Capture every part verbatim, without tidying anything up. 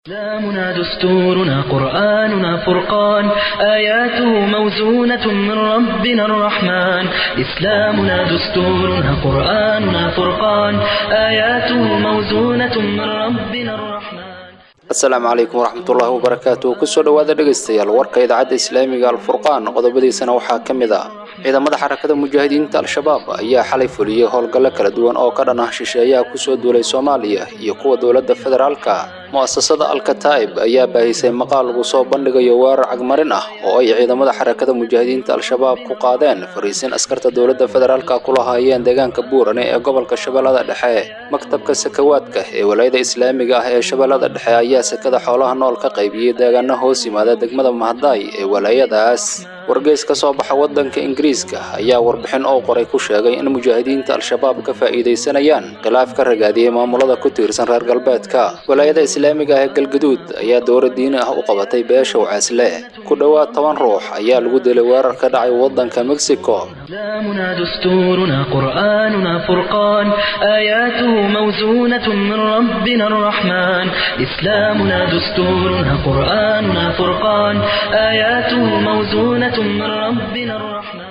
إسلامنا دستورنا قرآننا فرقان آياته موزونة من ربنا الرحمن إسلامنا دستورنا قرآننا فرقان آياته موزونة من ربنا الرحمن السلام عليكم ورحمة الله وبركاته كسر دوادة دقيستيال ورقة إذاعة إسلامية الفرقان قضبدي سنة وحاكمدا إذا مدى حركة المجاهدين تال شباب أيها حالي فوليه هولقلا كالدوان أو كرنا شيشايا كسر دولي سوماليا يقوى دولة فدرالكا مؤسسة الكتائب أيها باهيسي مقال وصوب بندق يوار عقمرنا أو أي إذا مدى حركة المجاهدين تال شباب كقادين فريسين أسكرت دولة فدرالكا كلها أيان ديغان كبوراني قبل كالشبال هذا الدحاية مكتب كسكواتك ولاية إسلامية هي شبال هذا الدحاية sekada xoolaha nool ka qaybiyay deegaano hoos yimaada degmada Mahadaay ee walaayadaas wargeys ka soo baxa wadanka Ingiriiska ayaa warbixin oo qoray ku sheegay in mujaahidiinta al-shabaab ka faa'iideysanayaan khilaaf ka ragaadiyay maamulada ku tiirsan reer galbeedka walaayada islaamiga ah ee galgaduud ayaa dowlad diin ah u qabatay beesha Waasle ku dhawaad toban ruux ayaa lagu dilay weerar ka dhacay wadanka Mexico إسلامنا دستورنا قرآننا فرقان آياته موزونة من ربنا الرحمن إسلامنا دستورنا قرآننا فرقان آياته موزونة من ربنا الرحمن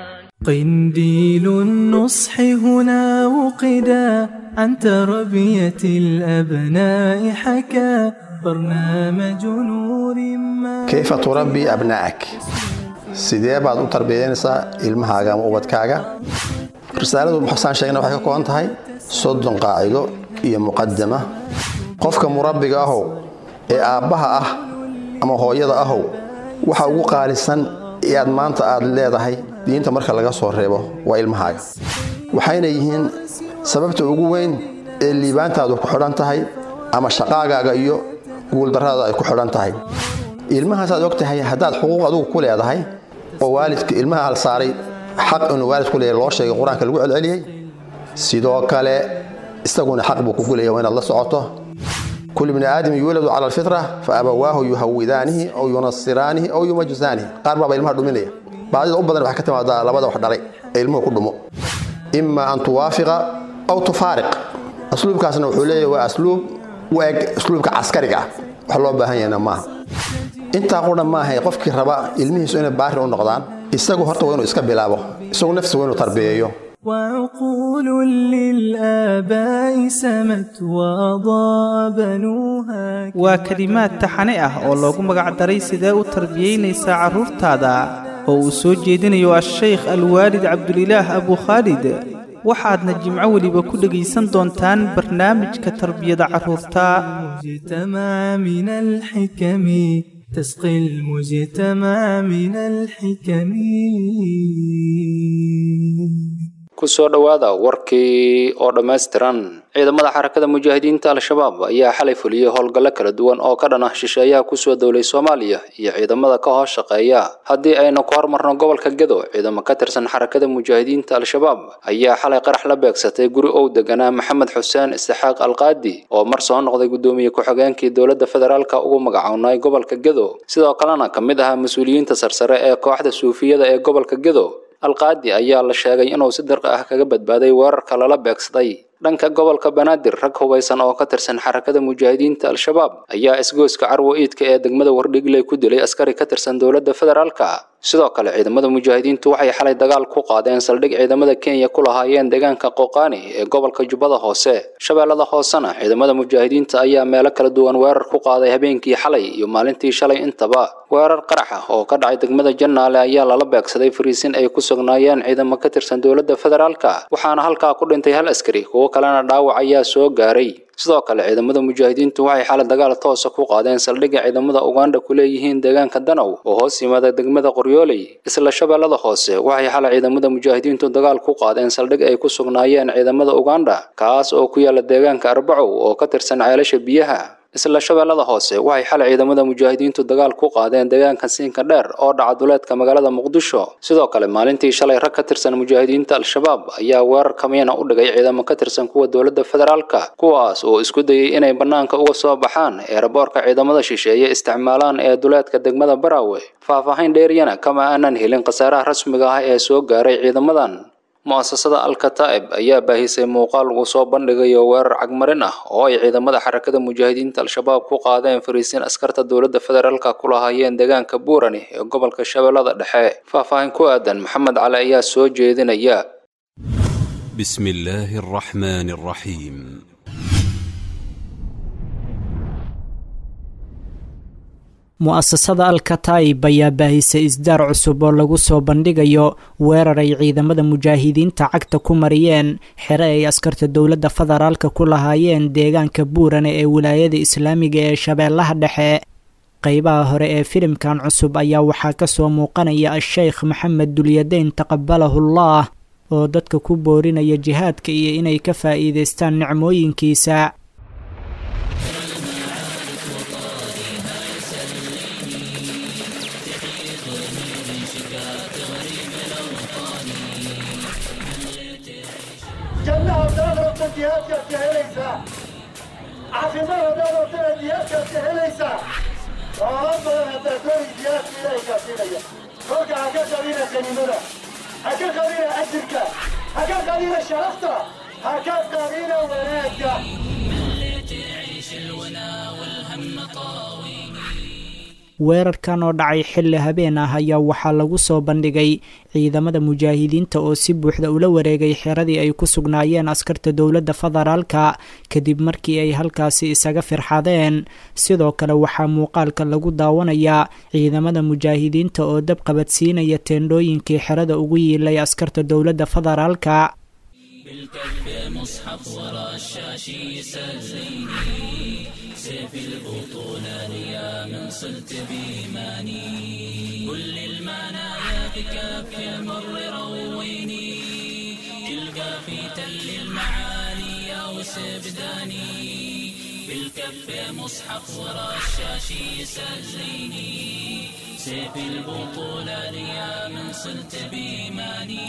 قنديل النصح هنا وقدا عن تربية الأبناء حكى برنامج نور ما كيف تربي أبنائك؟ sidee baad u tarbiyeenaysaa ilmahaaga ama ubadkaaga risaaladu muxsan sheegna waxay ka kooban tahay soddon qaacido iyo muqaddama qofka murabbiga ah ee aabaha ah ama hooyada ah waxa ugu qaalisan ee aad maanta aad leedahay diinta marka laga soo reebo waa ilmahaaga waxayna yihiin sababta ugu weyn ee liibaantaadu ku xidhan tahay ama shaqaaga iyo guul darrada ay ku xidhan tahay ilmahaas aad ogtahay hadaad xuquuq adigu ku leedahay oo waalidka ilmaha hal saaray xaq inuu waalidku leeyahay loo sheegay quraanka lagu celceliyay sidoo kale isaguna xaq buu ku leeyahay inaad la socoto كل ابن آدم يولد على الفطرة فأبواه يهودانه أو ينصرانه أو يمجسانه قال بابا ilmaha dhuminaya بعد الأبدا waxa ka timaada labada wax dhalay ilmuhu ku dhumo إما أن توافق أو تفارق أسلوبkaasna wuxuu leeyahay waa asluub waag asluubka askariga ah wax loo baahan yahay ma inta qodan ma ahay qofkii raba ilmihiisu inay baari u noqdaan isagu horta waa inuu iska bilaabo isagu nafsiisa waa inuu tarbiyeeyo وعقول للآباء سمت وأضاء بنوها وكلمات تحنئة oo loogu magac daray sidee u tarbiyeynaysa caruurtaada oo uu soo jeedinayo الشيخ الوالد عبد الله أبو خالد waxaadna jimco waliba ku dhageysan doontaan barnaamijka tarbiyada caruurta مجتمع من الحكم تسقي المجتمع من الحكم kusoo dhawaada warkii oo dhameystiran ciidamada xarakada mujaahidiinta al-shabaab ayaa xalay fuliyay howlgallo kala duwan oo ka dhan ah shisheeyaha ku soo dowlay Soomaaliya iyo ciidamada ka hoos shaqeeya hadii ayna ku hormarno gobolka Gedo ciidamada ka tirsan xarakada mujaahidiinta al-shabaab ayaa xalay qarax la beegsatay guri oo deganaa Maxamed Xuseen Isxaaq Alqaadi oo mar soo noqday gudoomiye ku-xigeenkii dowladda federaalka ugu magacawnay gobolka Gedo sidoo kalena kamid ah mas'uuliyiinta sarsare ee kooxda suufiyada ee gobolka Gedo Alqaadi ayaa la sheegay inuu si dirqa ah kaga badbaaday weerarka lala beegsaday dhanka gobolka Banaadir rag hubeysan oo ka tirsan xarakada mujaahidiinta al-shabaab ayaa isgooska Carwo Eedka ee degmada Wardhigley ku dilay askari ka tirsan dowladda federaalka sidoo kale ciidamada mujaahidiintu waxay xalay dagaal ku qaadeen saldhig ciidamada Kenya ku lahaayeen deegaanka Qoqani ee gobolka Jubbada Hoose shabeellada hoosena ciidamada mujaahidiinta ayaa meelo kala duwan weerar ku qaaday habeenkii xalay iyo maalintii shalay intaba weerar qarax ah oo ka dhacay degmada Jannaale ayaa lala beegsaday fariisin ay ku sugnaayeen ciidamada ka tirsan dowladda federaalka waxaana halkaa ku dhintay hal askari oo kalena dhaawac ayaa soo gaaray sidoo kale ciidamada mujaahidiintu waxay xalay dagaal toos ah ku qaadeen saldhigga ciidamada Uganda ku leeyihiin deegaanka Danow oo hoos yimaada degmada Qoryooley isla shabeellada hoose waxay xalay ciidamada mujaahidiintu dagaal ku qaadeen saldhig ay ku sugnaayeen ciidamada Uganda kaas oo ku yaala deegaanka Arbaco oo ka tirsan ceelasha biyaha isla shabeellada hoose waxay xalay ciidamada mujaahidiintu dagaal ku qaadeen deegaanka Siinka Dheer oo dhaca duleedka magaalada Muqdisho sidoo kale maalintii shalay rag ka tirsan mujaahidiinta al-shabaab ayaa weerar kamiyana u dhigay ciidamo ka tirsan kuwa dowladda federaalka kuwaas oo isku dayay inay banaanka uga soo baxaan eerboorka ciidamada shisheeye isticmaalaan ee duleedka degmada Barawe faahfaahin dheeriyana kama aanan helin qasaaraha rasmiga ah ee soo gaaray ciidamadan mu'asasada Al-Kataa'ib ayaa baahisay muuqaal lagu soo bandhigayo weerar cagmarin ah oo ay ciidamada xarakada mujaahidiinta Al-Shabaab ku qaadeen fariisiin askarta dowladda federaalka ku lahaayeen deegaanka Buurani ee gobolka Shabeellada Dhexe. Faahfaahin ku aadan Maxamed Cali ayaa soo jeedinaya. بسم الله الرحمن الرحيم. mu'asasada Al-Kataa'ib ayaa baahisay isdaar cusub oo lagu soo bandhigayo weerar ay ciidamada mujaahidiinta cagta ku mariyeen xere ay askarta dowladda federaalka ku lahaayeen deegaanka Buurane ee wilaayada Islaamiga ee Shabeellaha Dhexe. qaybaha hore ee filimkan cusub ayaa waxaa ka soo muuqanaya Sheikh Maxamed Dulyadayn taqabbalahullah oo dadka ku boorinaya jihaadka iyo inay ka faa'iideystaan nicmooyinkiisa. weerarkan oo dhacay xilli habeen ah ayaa waxaa lagu soo bandhigay ciidamada mujaahidiinta oo si buuxda ula wareegay xeradii ay ku sugnaayeen askarta dowladda federaalka kadib markii ay halkaasi isaga firxadeen. sidoo kale waxaa muuqaalka lagu daawanayaa ciidamada mujaahidiinta oo dab qabadsiinaya teendhooyinkii xerada ugu yiilay askarta dowladda federaalka. سيف البطولان يا من صلت بإيماني كل المنايا بكف المر رويني تلقى في تل المعاني يا وسبداني بالكف مصحف ورشاشي سليني سيف البطولان يا من صلت بإيماني.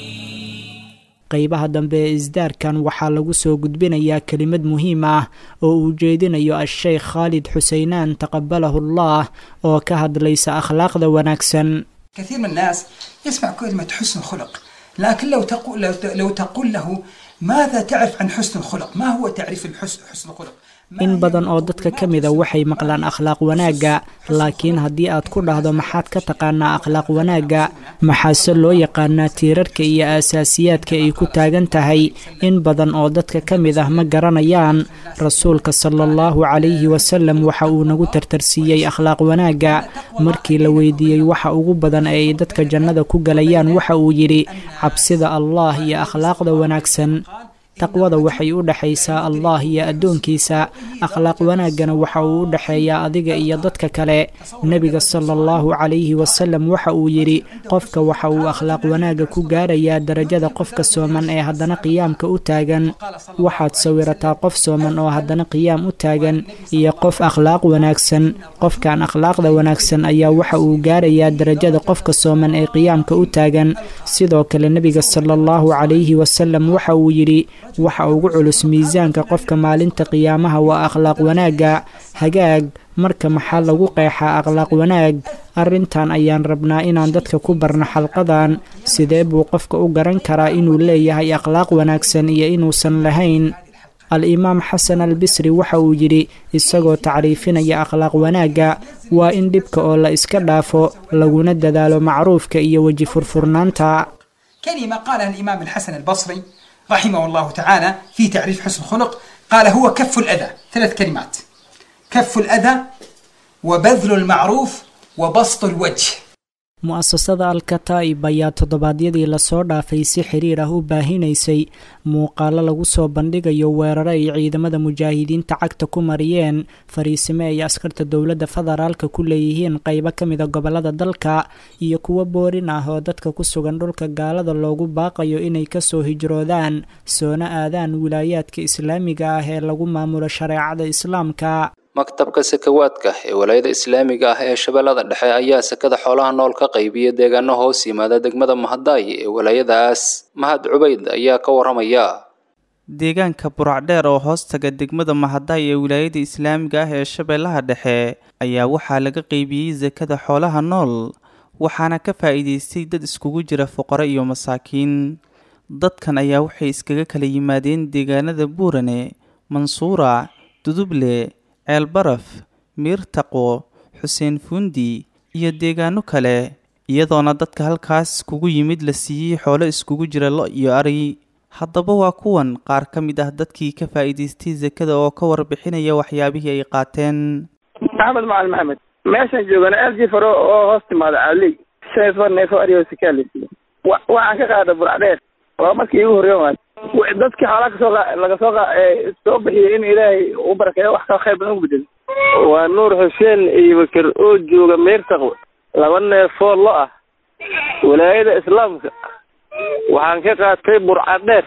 qaybaha dambe ee isdaarkan waxaa lagu soo gudbinayaa kelimad muhiim ah oo uu jeedinayo Sheikh Khalid Xuseynaan taqabbalahullah oo ka hadlaysa akhlaaqda wanaagsan. كثير من الناس يسمع كلمة حسن خلق لكن لو تقول لو تقول له ماذا تعرف عن حسن الخلق ما هو تعريف الحسن حسن الخلق in badan oo dadka ka mid ah waxay maqlaan akhlaaq wanaaga laakiin haddii aad ku dhahdo maxaad ka taqaanaa akhlaaq wanaaga maxaase loo yaqaanaa tiirarka iyo aasaasiyaadka ay ku taagan tahay in badan oo dadka ka mid ah ma garanayaan. rasuulka sallallahu calayhi wasallam waxa uu nagu tartarsiiyey akhlaaq wanaaga markii la weydiiyey waxa ugu badan ee ay dadka jannada ku galayaan waxa uu yidhi cabsida Allah iyo akhlaaqda wanaagsan. taqwada waxay u dhaxaysaa Allah iyo adoonkiisa akhlaaq wanaagana waxa uu u dhaxeeyaa adiga iyo dadka kale. nabiga sallallahu calayhi wasallam waxa uu yiri qofka waxa uu akhlaaq wanaaga ku gaarayaa darajada qofka sooman ee haddana qiyaamka u taagan. waxaad sawirataa qof sooman oo haddana qiyaam u taagan iyo qof akhlaaq wanaagsan. qofkan akhlaaqda wanaagsan ayaa waxa uu gaarayaa darajada qofka sooman ee qiyaamka u taagan. sidoo kale nabiga sallallahu calayhi wasallam waxa uu yiri waxa ugu culus miisaanka qofka maalinta qiyaamaha waa akhlaaq wanaaga. hagaag marka maxaa lagu qeexaa akhlaaq wanaag? arrintan ayaan rabnaa inaan dadka ku barno xalqadan. sidee buu qofka u garan karaa inuu leeyahay akhlaaq wanaagsan iyo inuusan lahayn? al-imaam xasan al-bisri waxa uu yidhi isagoo tacriifinaya akhlaaq wanaaga waa in dhibka oo la iska dhaafo laguna dadaalo macruufka iyo weji furfurnaanta. كلمة قالها الإمام الحسن البصري رحمه الله تعالى في تعريف حسن الخلق قال هو كف الأذى. ثلاث كلمات: كف الأذى وبذل المعروف وبسط الوجه. mu'asasada Al-Kataa'ib ayaa toddobaadyadii lasoo dhaafay si xiriir ah u baahinaysay muuqaalo lagu soo bandhigayo weeraro ay ciidamada mujaahidiinta cagta ku mariyeen fariisime ay askarta dowladda federaalka ku leeyihiin qaybo ka mid a gobolada dalka iyo kuwo boorin ah oo dadka ku sugan dhulka gaalada loogu baaqayo inay kasoo hijroodaan soona aadaan wilaayaadka islaamiga ah ee lagu maamulo shareecada islaamka. maktabka sakawaadka ee walaayada islaamiga ah ee Shabeellada Dhexe ayaa sakada xoolaha nool ka qaybiya deegaano hoos yimaada degmada Mahadaay ee walaayadaas. Mahad Cubayd ayaa ka waramaya. deegaanka Buracdheer oo hoostaga degmada Mahadaay ee wilaayada islaamiga ah ee Shabeellaha Dhexe ayaa waxaa laga qaybiyey sakada xoolaha nool waxaana ka faa'iideystay dad iskugu jira fuqaro iyo masaakiin. dadkan ayaa waxay iskaga kala yimaadeen deegaanada buurane, mansuura, duduble, ceelbaraf, miirtaqo, xuseen fuundi iyo deegaano kale, iyadoona dadka halkaas kugu yimid la siiyey xoolo iskugu jira lo iyo ari. haddaba waa kuwan qaar ka mid ah dadkii ka faa'iidaystay zakada oo ka warbixinaya waxyaabihii ay qaateen. maxamed macalin maxamed meeshaan joogana alji faro oo hoos timaada cali seefar neefo ariyo sikaalisi waxaan ka qaaday burcadheer waa markii igu horreeyay dadkii xoolaha kasoo laga soo soo bixiyay in ilaahay u barakeeyo wax ka khayr badan ugu bedelo. waa nuur xuseen iyo bakar oo jooga meertaqo laba neefoo lo ah walaayada islaamka waxaan ka qaatay burcadheer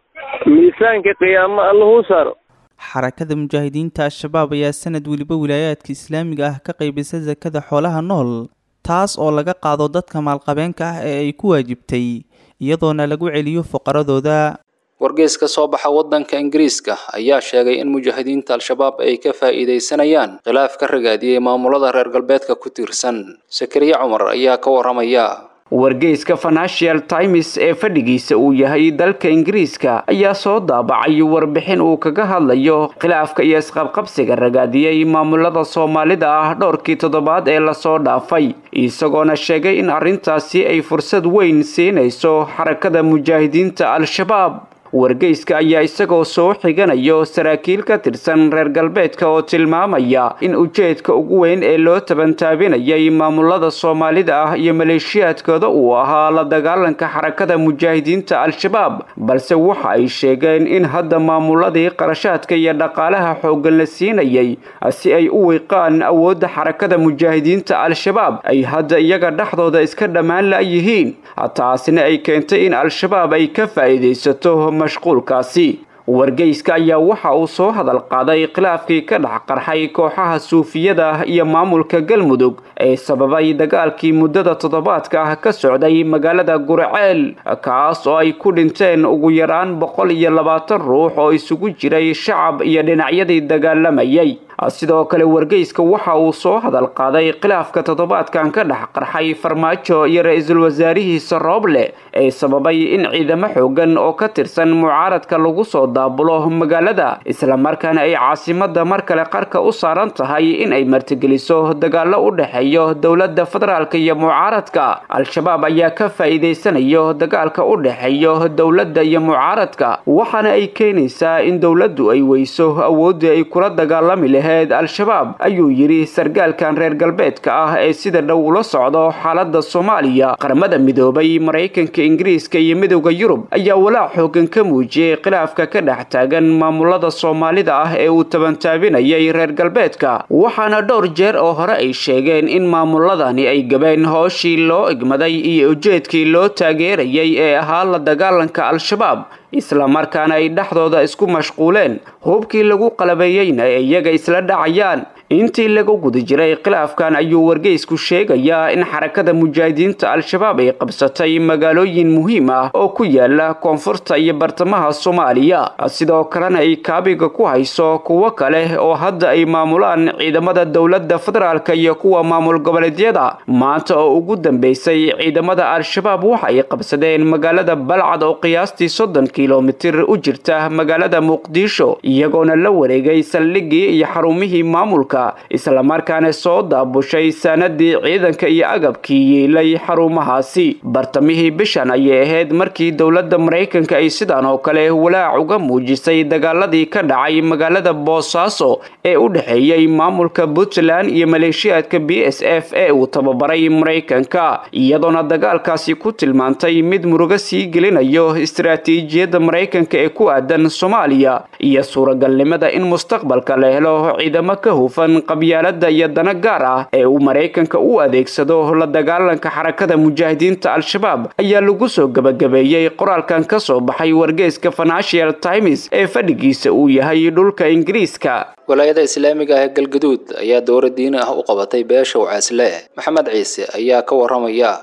miisaanka qiyaamo allahu saaro. xarakada mujaahidiinta al-shabaab ayaa sanad weliba wilaayaadka islaamiga ah ka qaybisa zakada xoolaha nool, taas oo laga qaado dadka maalqabeenka ah ee ay ku waajibtay iyadoona lagu celiyo fuqaradooda. wargeys ka soo baxa wadanka Ingiriiska ayaa sheegay in mujaahidiinta al-shabaab ay ka faa'iideysanayaan khilaaf ka ragaadiyay maamulada reer galbeedka ku tiirsan. Sakariya Cumar ayaa ka waramaya. wargeyska Financial Times ee fadhigiisa uu yahay dalka Ingiriiska ayaa soo daabacay warbixin uu kaga hadlayo khilaafka iyo isqabqabsiga ragaadiyay maamulada Soomaalida ah dhowrkii toddobaad ee la soo dhaafay, isagoona sheegay in arrintaasi ay fursad weyn siinayso xarakada mujaahidiinta al-shabaab. wargeyska ayaa isagoo soo xiganayo saraakiil ka tirsan reer galbeedka oo tilmaamaya in ujeedka ugu weyn ee loo tabantaabinayay maamulada Soomaalida ah iyo maleeshiyaadkooda uu ahaa la dagaalanka xarakada mujaahidiinta al-shabaab, balse waxa ay sheegeen in hadda maamuladii qarashaadka iyo dhaqaalaha xooggan la siinayay si ay u wiiqaan awoodda xarakada mujaahidiinta al-shabaab ay hadda iyaga dhexdooda iska dhammaan la'yihiin, taasina ay keentay in al-shabaab ay ka faa'iidaysato mashquulkaasi. wargeyska ayaa waxa uu soo hadal qaaday khilaafkii ka dhex qarxay kooxaha suufiyada iyo maamulka galmudug ee sababay dagaalkii muddada toddobaadka ah ka socday magaalada Gurceel, kaas oo ay ku dhinteen ugu yaraan boqol iyo labaatan ruux oo isugu jiray shacab iyo dhinacyadii dagaalamayay. sidoo kale wargeyska waxa uu soo hadal qaaday khilaafka toddobaadkan ka dhex qarxay Farmaajo iyo ra'iisul wasaarihiisa Rooble ee sababay in ciidamo xoogan oo ka tirsan mucaaradka lagu soo daabulo magaalada, isla markaana ay caasimada mar kale qarka u saaran tahay in ay martigeliso dagaalo u dhaxeeyo dowladda federaalka iyo mucaaradka. al-shabaab ayaa ka faa'iideysanayo dagaalka u dhaxeeyo dowladda iyo mucaaradka, waxaana ay keenaysaa in dowladdu ay weyso awoodda ay kula dagaalami lahayd al-shabaab, ayuu yiri sargaalkan reer galbeedka ah ee sida dhow ula socdo xaaladda Soomaaliya. qaramada midoobay Mareykanka, Ingiriiska iyo midowga Yurub ayaa walaac xoogan ka muujiyay khilaafka ka dhex taagan maamulada Soomaalida ah ee uu tabantaabinayay reer galbeedka, waxaana dhowr jeer oo hore ay sheegeen in maamuladani ay gabeen hooshii loo igmaday iyo ujeedkii loo taageerayay ee ahaa la dagaalanka al-shabaab, isla markaana ay dhexdooda isku mashquuleen hubkii lagu qalabeeyayna ay iyaga isla dhacayaan. intii lagu guda jiray khilaafkan ayuu wargeysku sheegayaa in xarakada mujaahidiinta al-shabaab ay qabsatay magaalooyin muhiim ah oo ku yaala koonfurta iyo bartamaha Soomaaliya, sidoo kalena ay kaabiga ku hayso kuwo kale oo hadda ay maamulaan ciidamada dowladda federaalka iyo kuwa maamul goboleedyada. maanta oo ugu dambeysay ciidamada al-shabaab waxa ay qabsadeen magaalada Balcad oo qiyaastii soddon kiiloomitir u jirta magaalada Muqdisho, iyagoona la wareegay saldhiggii iyo xarumihii maamulka, isla markaana soo daabushay sanadii ciidanka iyo agabkii yeelay xarumahaasi. bartamihii bishan ayay ahayd markii dowladda Mareykanka ay sidaan oo kale walaac uga muujisay dagaaladii ka dhacay magaalada Boosaaso ee u dhaxeeyay maamulka Puntland iyo maleeshiyaadka B S F ee uu tababaray Mareykanka, iyadoona dagaalkaasi ku tilmaantay mid murugo sii gelinayo istiraatiijiyadda Mareykanka ee ku aadan Soomaaliya iyo suuragalnimada in mustaqbalka la helo ciidamo ka hufan qabyaalada iyo dana gaar ah ee uu Mareykanka u adeegsado la dagaalanka xarakada mujaahidiinta al-shabaab ayaa lagu soo gabagabeeyay qoraalkan ka soo baxay wargeyska Financial Times ee fadhigiisa uu yahay dhulka Ingiriiska. walaayada islaamiga ah ee Galgaduud ayaa dowlad diin ah u qabatay beesha Wacaasle. Maxamed Ciise ayaa ka waramaya.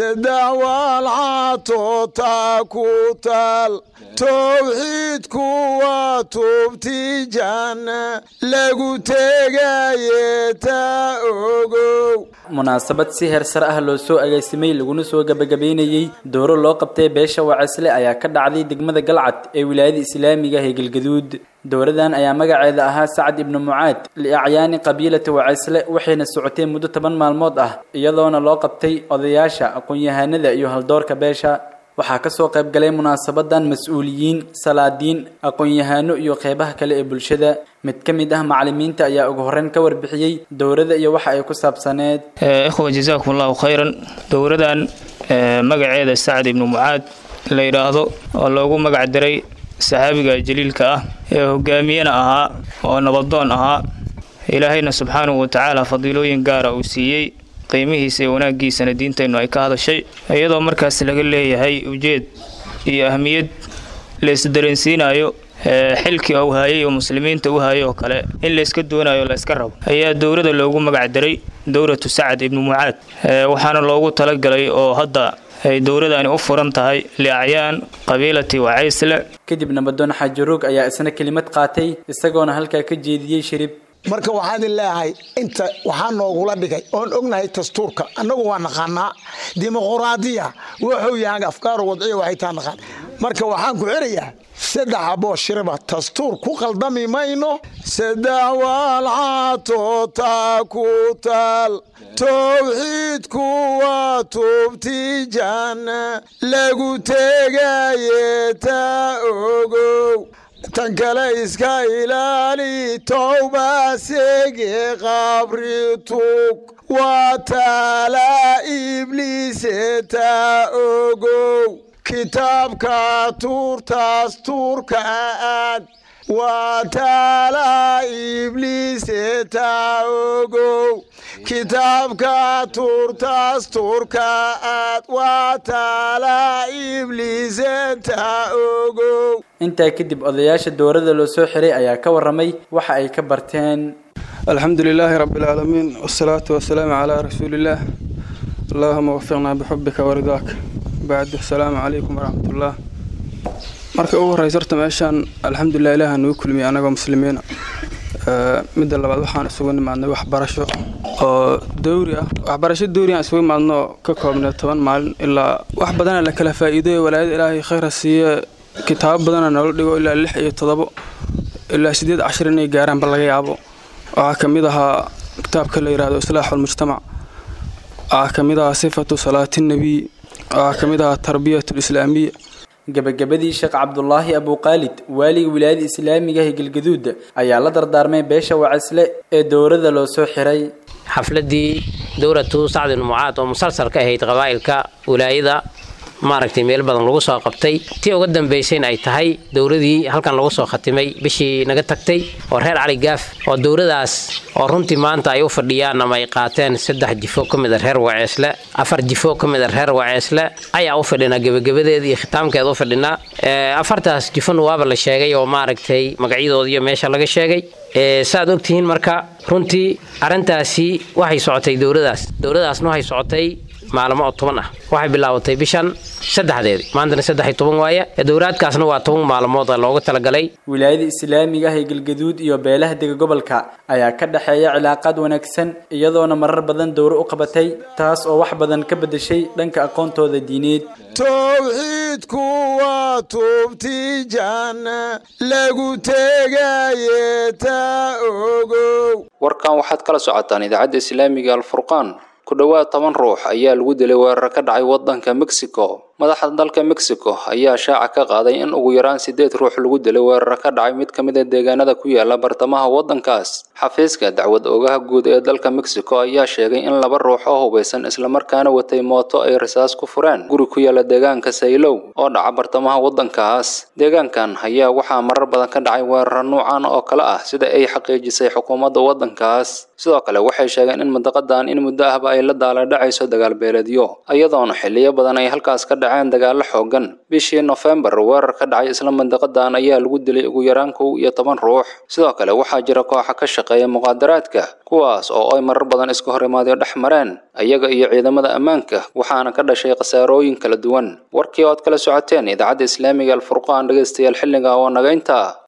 sadawal aato kutal tawxiidku waa tubti janna lagu tegaye ta ogo ogow munaasabad si heersar ah loo soo agaasimay laguna soo gabagabeynayay dooro loo qabtay beesha wacisle ayaa ka dhacday degmada galcad ee wilaayada islaamiga ee galgaduud dowradan ayaa magaceeda ahaa Sacad ibn Mucaad liacyaani qabiilada wacisle waxayna socotay muddo toban maalmood ah iyadoona loo qabtay odayaasha aqoon-yahanada iyo haldoorka beesha waxaa ka soo qayb galay munaasabadan mas'uuliyiin salaadiin aqoon-yahano iyo qeybaha kale ee bulshada mid ka mid ah macallimiinta ayaa ugu horreyn ka warbixiyay dowrada iyo waxa ay ku saabsaneed ikhwa jazaakumullahu khayran dowradan magaceeda Sacad ibn Mucaad la yiraahdo oo loogu magac daray saxaabiga jaliilka ah ee hogaamiyana ahaa oo nabadoon ahaa ilaahayna subxaanahu wa ta'ala fadiilooyin gaar ah uu siiyay qiimihiisa iyo wanaagiisana diinteennu ay ka hadashay iyadoo markaas laga leeyahay ujeed iyo ahmiyad la isdareensiinayo xilkii uu hayay oo muslimiinta u hayay oo kale in la iska doonayo la iska rabo ayaa dowladda loogu magac daray dowratu Sacad ibn Mucaad waxaana loogu talagalay oo hadda ay dowladani u furan tahay liacyaan qabiilati wacisle kadib nabadoon xajaruug ayaa isna kelimad qaatay isagoona halka ka jeediyay shirib marka waxaan leeyahay inta waxaan noogula dhigay oon ognahay dastuurka annagu waa naqaanaa dimuqraadiya wuxuu yahay afkaar wadciyo waxay taa naqaan marka waxaan ku xirayaa saddex abo shirba dastuur ku qaldami mayno saddex walcaato taa ku taal tawxiidku waa tubti janna lagu tegaye taa ogow tan kale iska ilaali towba seege qabri tug waa taala ibliise taa ogow kitaabka tuurtaas tuurka aad waa taala ibliise taa ogow kitaabka tuurtaas tuurka aad waa taala ibliise taa ogow intaa kadib odayaasha dowladda loo soo xiray ayaa ka waramay waxa ay ka barteen alxamdulilaahi rabbil caalamiin wassalaatu wassalaamu calaa rasuulillah allahumma waffiqnaa bixubbika waridaaka bacdu assalaamu calaykum waraxmatullah marka ugu horreysa horta meeshaan alxamdulilah ilaaha nagu kulmiyay anagoo muslimiina midda labaad waxaan isugu nimaadnay waxbarasho oo dowri ah waxbarasho dowri aan isugu nimaadno ka koobnay toban maalin ilaa wax badan la kala faa'iideeyo walaayada ilaahay khayr siiye kitaab badan nala dhigo ilaa lix iyo todoba ilaa sideed cashar inay gaaraan bal laga yaabo waxa kamid ahaa kitaabka la yiraahdo islaaxul mujtamac waxa kamid ahaa sifatu salaatin nabi waxa kamid ahaa tarbiyatul islaamiyya gabagabadii sheekh Cabdullaahi Abu Qaalid waaliga wilaayada islaamiga ee Galgaduud ayaa la dardaarmay beesha wacisle ee dowladda loo soo xiray xafladii dowratu Sacad ibn Mucaad oo musalsalka ahayd qabaa'ilka wilaayada maaragtay meel badan lagu soo qabtay tii ugu dambeysay ay tahay dowladii halkan lagu soo khatimay bishii naga tagtay oo reer Cali Gaaf oo dowladaas oo runtii maanta ay u fadhiyaan ama ay qaateen saddex jifo kamid ah reer wacisle afar jifo kamid ah reer wacisle ayaa u fadhina gabagabadeeda iyo khitaamkeeda u fadhina ee afartaas jifo waaba la sheegay oo maaragtay magacyadooda iyo meesha laga sheegay ee saad ogtihiin marka runtii arintaasi waxay socotay dowladaas dowladaasna waxay socotay maalmo toban ah waxay bilaabatay bishan saddexdeed maantana saddex iyo toban waaye dowraadkaasna waa toban maalmood looga talagalay wilaayada islaamiga ah ee Galgaduud iyo beelaha dega gobolka ayaa ka dhaxeeya cilaaqad wanaagsan iyadoona marar badan dowr u qabatay taas oo wax badan ka bedeshay dhanka aqoontooda diineed tawxiidku waa tubti janna lagu tegaye taa ogow warkan waxaad kala socotaan idaacadda islaamiga al-Furqaan ku dhawaad toban ruux ayaa lagu dilay weerar ka dhacay wadanka Mexico madaxda dalka Mexico ayaa shaaca ka qaaday in ugu yaraan sideed ruux lagu dilay weerar ka dhacay mid kamid ah deegaanada ku yaala bartamaha wadankaas xafiiska dacwad oogaha guud ee dalka Mexico ayaa sheegay in laba ruux oo hubeysan isla markaana watay mooto ay rasaas ku fureen guri ku yaala deegaanka Saylow oo dhaca bartamaha wadankaas deegaankan ayaa waxaa marar badan ka dhacay weerar noocan oo kale ah sida ay xaqiijisay xukuumadda wadankaas sidoo kale waxay sheegeen in mudaqadan in muddo ahba ay la daala dhacayso dagaal beeleedyo ayadoona xilliyo badan ay halkaas ka dhaceen dagaal xoogan bishii November weerar ka dhacay isla mudaqadan ayaa lagu dilay ugu yaraan kow iyo toban ruux sidoo kale waxaa jira kooxo ka shaqeeya muqaadaraadka kuwaas oo ay marar badan iska hor imaadeen dhex mareen ayaga iyo ciidamada ammaanka waxaana ka dhashay qasaarooyin kala duwan warkii oo kala socoteen idaacadda islaamiga al-Furqaan dhageystayaal xilliga oo naga inta